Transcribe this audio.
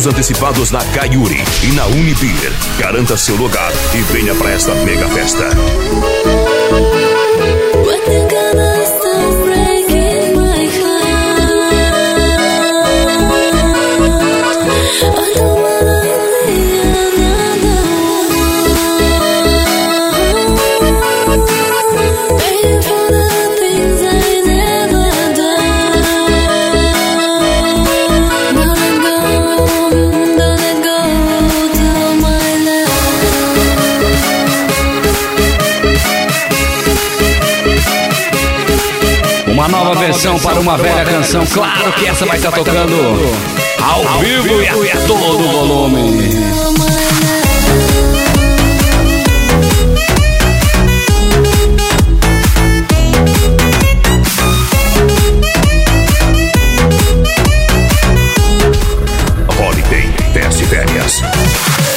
antecipados na Caiuri e na Unibir. Garanta seu lugar e venha pra esta mega festa. Uma nova versão para uma velha canção. Claro que essa vai estar tocando ao vivo e a todo volume. Holiday Férias.